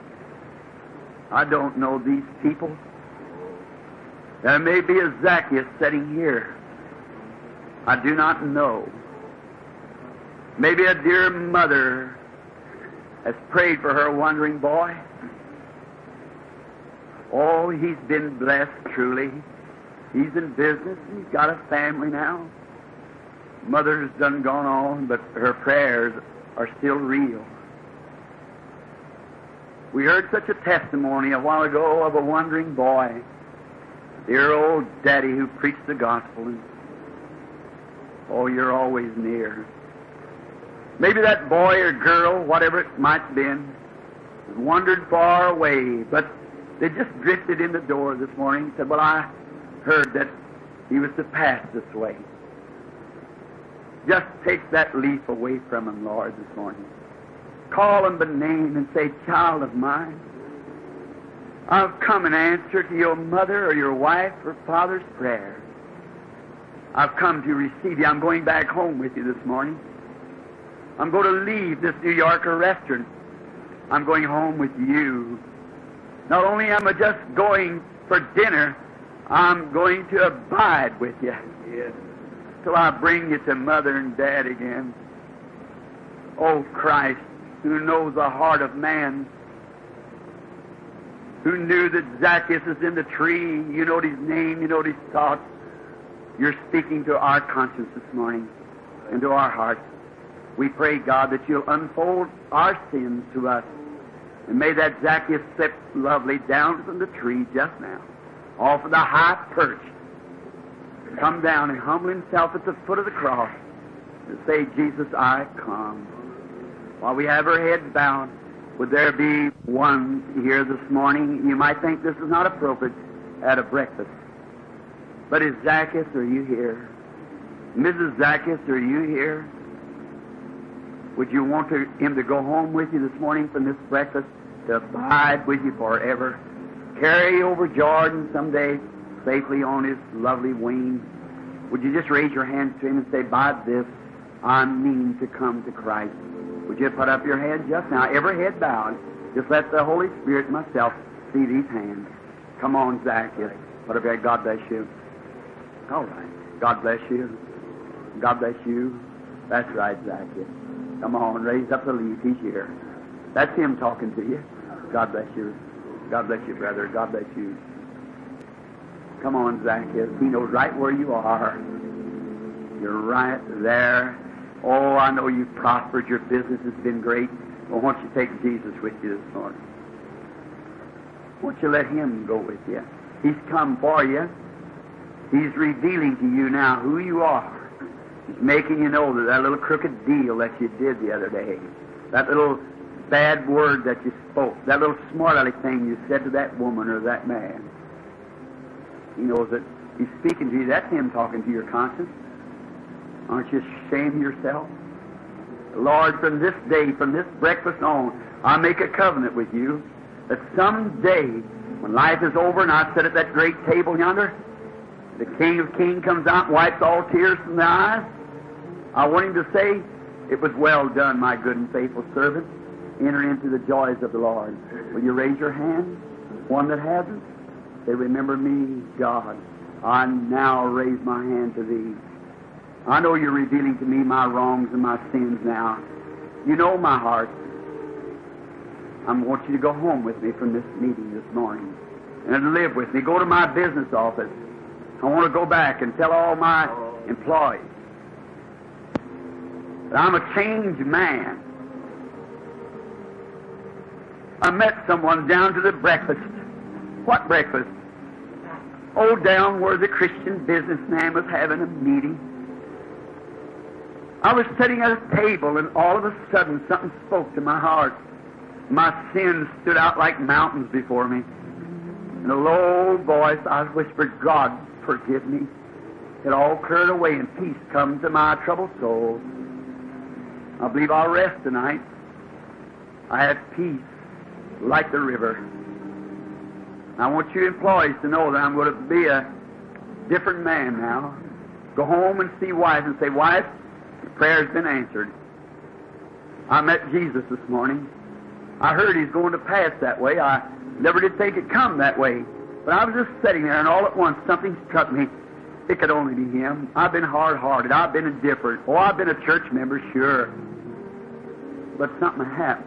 I don't know these people. There may be a Zacchaeus sitting here. I do not know. Maybe a dear mother has prayed for her wandering boy. Oh, he's been blessed truly. He's in business. He's got a family now. Mother's done gone on, but her prayers are still real. We heard such a testimony a while ago of a wandering boy, dear old daddy who preached the gospel. And, oh, you're always near. Maybe that boy or girl, whatever it might have been, wandered far away, but they just drifted in the door this morning and said, well, I heard that he was to pass this way. Just take that leaf away from him, Lord, this morning. Call him by name and say, child of mine, I've come in answer to your mother or your wife or father's prayer. I've come to receive you. I'm going back home with you this morning. I'm going to leave this New Yorker restaurant. I'm going home with you. Not only am I just going for dinner, I'm going to abide with you. Yes. Till I bring you to mother and dad again. Oh, Christ, who knows the heart of man, who knew that Zacchaeus is in the tree, you know his name, you know his thoughts. You're speaking to our conscience this morning and to our hearts. We pray, God, that you'll unfold our sins to us. And may that Zacchaeus step lovely down from the tree just now, off of the high perch, come down and humble himself at the foot of the cross and say, Jesus, I come. While we have our heads bowed, would there be one here this morning? You might think this is not appropriate at a breakfast. But is Zacchaeus, are you here? Missus Zacchaeus, are you here? Would you want to, him to go home with you this morning from this breakfast, to abide with you forever? Carry over Jordan someday safely on his lovely wing. Would you just raise your hands to him and say, by this I mean to come to Christ? Would you put up your hand just now, every head bowed? Just let the Holy Spirit and myself see these hands. Come on, Zacchaeus. Put up your hand. God bless you. All right. God bless you. God bless you. That's right, Zacchaeus. Come on, raise up the leaf. He's here. That's him talking to you. God bless you. God bless you, brother. God bless you. Come on, Zacchaeus. He knows right where you are. You're right there. Oh, I know you've prospered. Your business has been great. Well, why don't you take Jesus with you this morning? Why don't you let him go with you? He's come for you. He's revealing to you now who you are. He's making you know that that little crooked deal that you did the other day, that little bad word that you spoke, that little smart aleck thing you said to that woman or that man. He knows that he's speaking to you. That's him talking to your conscience. Aren't you ashamed of yourself? Lord, from this day, from this breakfast on, I make a covenant with you that someday, when life is over and I sit at that great table yonder, the King of Kings comes out and wipes all tears from their eyes. I want him to say, "It was well done, my good and faithful servant. Enter into the joys of the Lord." Will you raise your hand? One that hasn't? Say, "Remember me, God. I now raise my hand to thee. I know you're revealing to me my wrongs and my sins now. You know my heart. I want you to go home with me from this meeting this morning and live with me. Go to my business office. I want to go back and tell all my employees that I'm a changed man. I met someone down to the breakfast. What breakfast? Oh, down where the Christian businessman was having a meeting. I was sitting at a table, and all of a sudden something spoke to my heart. My sins stood out like mountains before me. In a low voice, I whispered, "God, forgive me." It all cleared away, and peace come to my troubled soul. I believe I'll rest tonight. I had peace like the river. I want you employees to know that I'm going to be a different man now. Go home and see wife and say, "Wife, the prayer's been answered. I met Jesus this morning. I heard he's going to pass that way. I never did think it'd come that way. But I was just sitting there, and all at once something struck me. It could only be him. I've been hard-hearted. I've been indifferent. Oh, I've been a church member, sure. But something happened.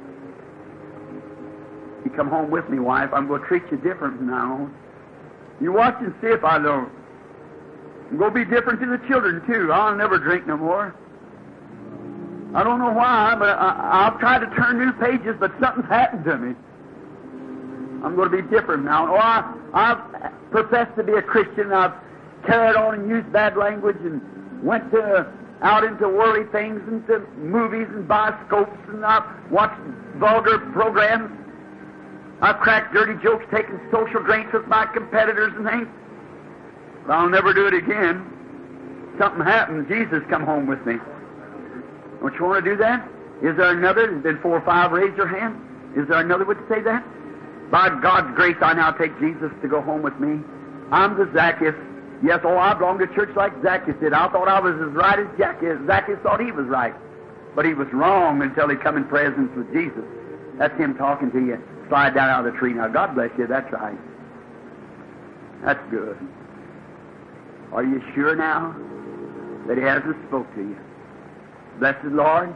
You come home with me, wife. I'm going to treat you different from now on. You watch and see if I don't. I'm going to be different to the children, too. I'll never drink no more. I don't know why, but I, I'll try to turn new pages, but something's happened to me. I'm going to be different now. Oh, I, I've professed to be a Christian. I've carried on and used bad language and went to, out into worldly things, into movies and bioscopes, and I've watched vulgar programs. I've cracked dirty jokes, taken social drinks with my competitors and things. But I'll never do it again. Something happened. Jesus come home with me. Don't you want to do that? Is there another? There's been four or five. Raise your hand. Is there another would say that? By God's grace, I now take Jesus to go home with me. I'm the Zacchaeus. Yes, oh, I belong to church like Zacchaeus did. I thought I was as right as Zacchaeus. Zacchaeus thought he was right. But he was wrong until he come in presence with Jesus. That's him talking to you. Slide down out of the tree. Now, God bless you. That's right. That's good. Are you sure now that he hasn't spoke to you? Blessed Lord,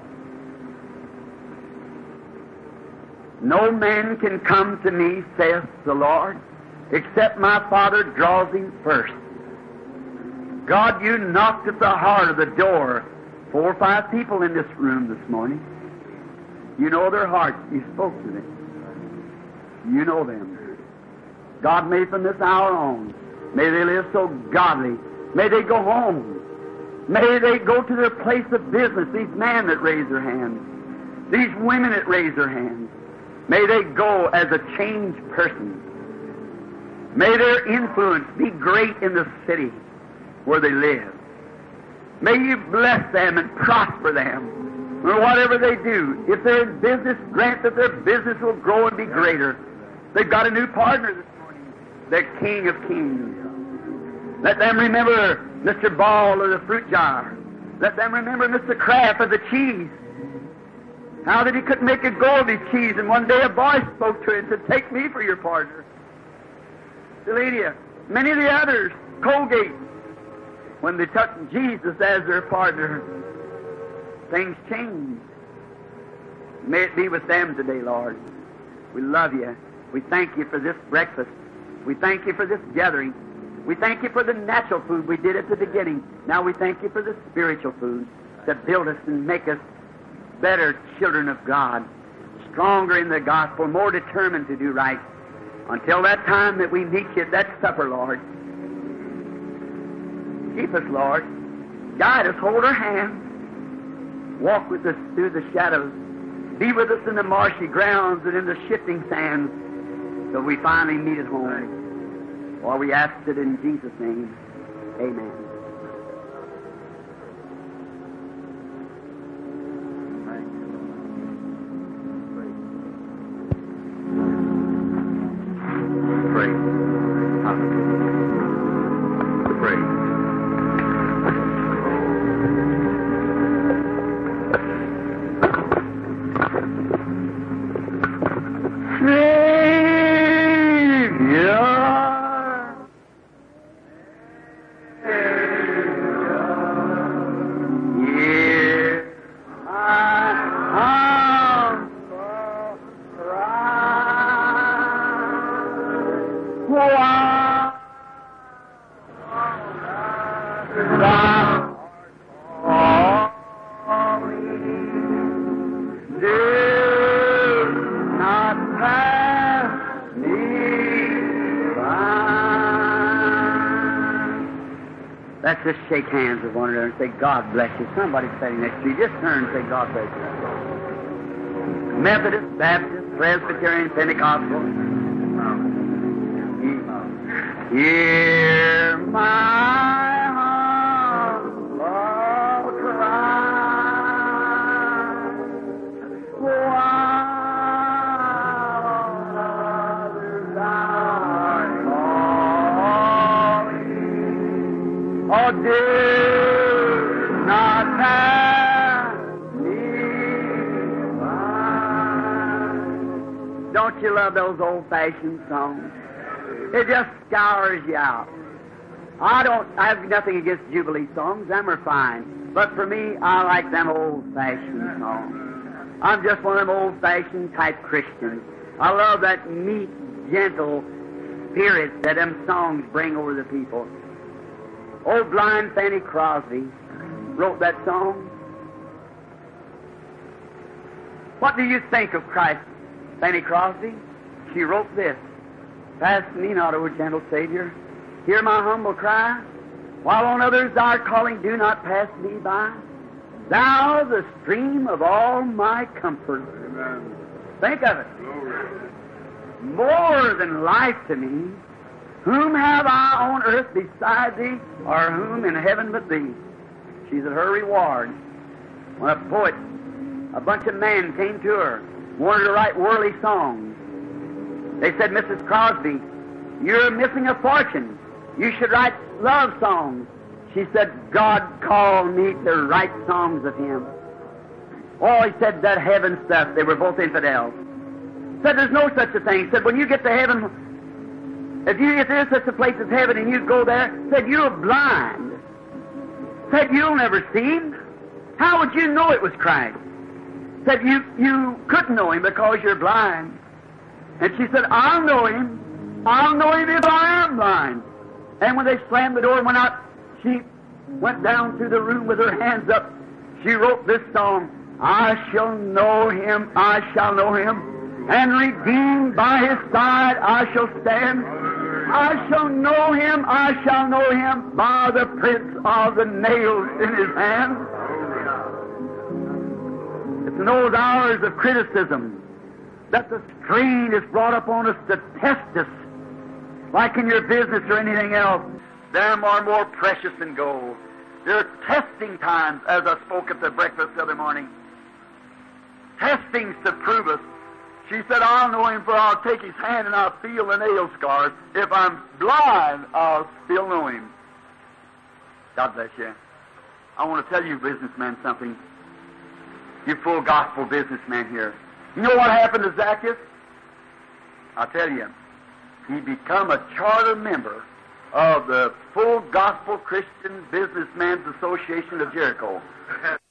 no man can come to me, saith the Lord, except my Father draws him first. God, you knocked at the heart of the door. Four or five people in this room this morning. You know their hearts. You spoke to them. You know them. God, may from this hour on, may they live so godly. May they go home. May they go to their place of business, these men that raise their hands, these women that raise their hands. May they go as a changed person. May their influence be great in the city where they live. May you bless them and prosper them, or whatever they do. If they're in business, grant that their business will grow and be greater. They've got a new partner this morning, the King of Kings. Let them remember Mister Ball of the fruit jar. Let them remember Mister Kraft of the cheese. How that he couldn't make a go of his cheese, and one day a boy spoke to him and said, "Take me for your partner." Sylvania, many of the others, Colgate, when they took Jesus as their partner, things changed. May it be with them today, Lord. We love you. We thank you for this breakfast. We thank you for this gathering. We thank you for the natural food we did at the beginning. Now we thank you for the spiritual food that build us and make us better children of God, stronger in the gospel, more determined to do right. Until that time that we meet you at that supper, Lord, keep us, Lord. Guide us, hold our hands. Walk with us through the shadows. be with us in the marshy grounds and in the shifting sands till we finally meet at home. For we ask it in Jesus' name. Amen. Let's just shake hands with one another and say, God bless you. Somebody sitting next to you, just turn and say, God bless you. Methodist, Baptist, Presbyterian, Pentecostal. Hear my humble cry. While others are calling, oh, do not pass me by. Don't you love those old-fashioned songs? It just scours you out. I don't, I have nothing against Jubilee songs. Them are fine. But for me, I like them old-fashioned songs. I'm just one of them old-fashioned type Christians. I love that meek, gentle spirit that them songs bring over the people. Old blind Fanny Crosby wrote that song. What do you think of Christ, Fanny Crosby? She wrote this. Pass me not, O gentle Savior. Hear my humble cry. While on others thou art calling, do not pass me by. Thou, the stream of all my comfort. Amen. Think of it. Glory. More than life to me. Whom have I on earth beside thee, or whom in heaven but thee? She's at her reward. When a poet, a bunch of men came to her, wanted to write worldly songs. They said, Missus Crosby, you're missing a fortune. You should write love songs. She said, God called me to write songs of Him. Oh, he said that heaven stuff. They were both infidels. Said there's no such a thing. Said when you get to heaven, if you if there's such a place as heaven and you go there, said you're blind. Said you'll never see Him. How would you know it was Christ? Said you you couldn't know Him because you're blind. And she said, I'll know Him. I'll know Him if I am blind. And when they slammed the door and went out, she went down to the room with her hands up. She wrote this song, I shall know Him, I shall know Him, and redeemed by His side I shall stand. I shall know Him, I shall know Him, by the prints of the nails in His hand. It's in those hours of criticism that the strain is brought upon us to test us, like in your business or anything else. Them are more precious than gold. They're testing times, as I spoke at the breakfast the other morning. Testings to prove us. She said, I'll know Him, for I'll take His hand and I'll feel the nail scars. If I'm blind, I'll still know Him. God bless you. I want to tell you, businessman, something. You full gospel businessman here. You know what happened to Zacchaeus? I'll tell you. He become a charter member of the Full Gospel Christian Businessmen's Association of Jericho.